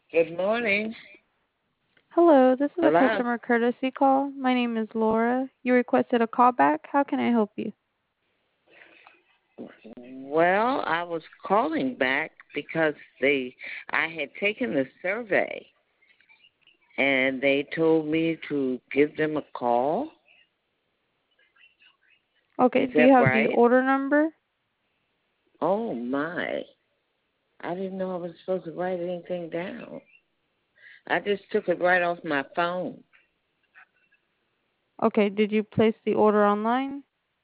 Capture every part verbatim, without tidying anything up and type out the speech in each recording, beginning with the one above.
Good morning. Hello, this is a Hello. customer courtesy call. My name is Laura. You requested a call back. How can I help you? Well, I was calling back because they I had taken the survey and they told me to give them a call. Okay, Is do you that have the right? order number? Oh my. I didn't know I was supposed to write anything down. I just took it right off my phone. Okay, did you place the order online?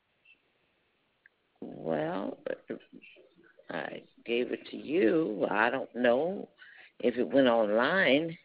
Well, I gave it to you. I don't know if it went online.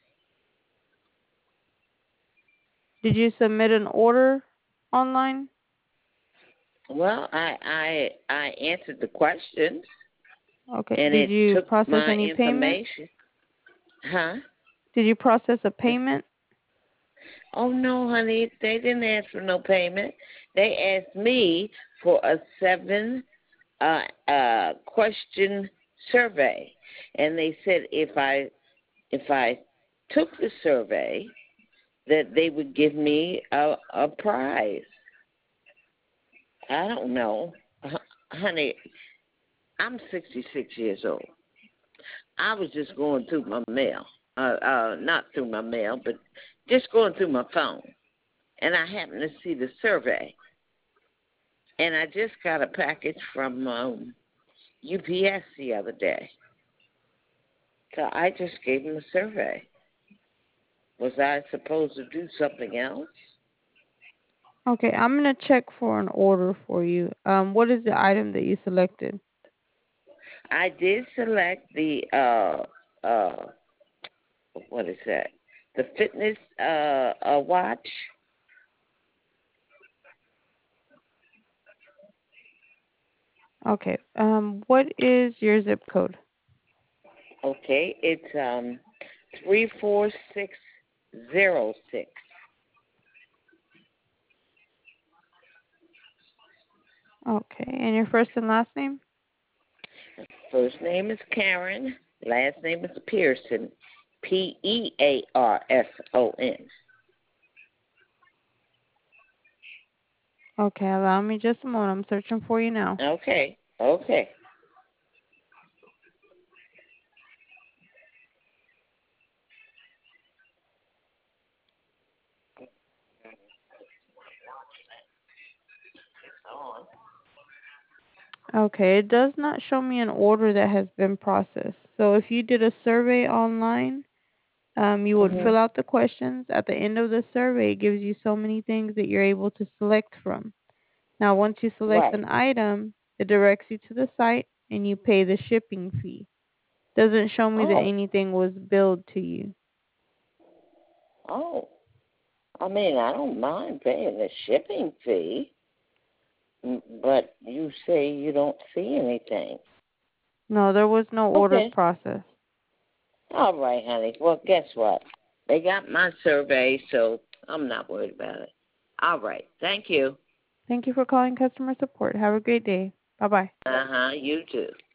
Did you submit an order online? Well, I I I answered the questions Okay, and did it you took process my any payment? information. Huh? Did you process a payment? Oh no, honey, they didn't ask for no payment. They asked me for a seven uh uh question survey, and they said if I if I took the survey that they would give me a a prize. I don't know, H- honey. I'm sixty-six years old. I was just going through my mail, uh, uh, not through my mail, but just going through my phone, and I happened to see the survey, and I just got a package from um, U P S the other day, so I just gave them a survey. Was I supposed to do something else? Okay, I'm gonna check for an order for you. Um, what is the item that you selected? I did select the uh, uh, what is that? The fitness uh, uh watch. Okay, um, what is your zip code? Okay, it's um three four six zero six. Okay, and your first and last name? First name is Karen. Last name is Pearson. P E A R S O N. Okay, allow me just a moment. I'm searching for you now. Okay. Okay. Okay, it does not show me an order that has been processed. So if you did a survey online, um, you would Mhm. fill out the questions. At the end of the survey, it gives you so many things that you're able to select from. Now, once you select Right. an item, it directs you to the site and you pay the shipping fee. Doesn't show me that Oh. anything was billed to you. Oh. I mean, I don't mind paying the shipping fee, m- but you say you don't see anything. No, there was no order Okay. processed. All right, honey. Well, guess what? They got my survey, so I'm not worried about it. All right. Thank you. Thank you for calling customer support. Have a great day. Bye-bye. Uh huh. You too.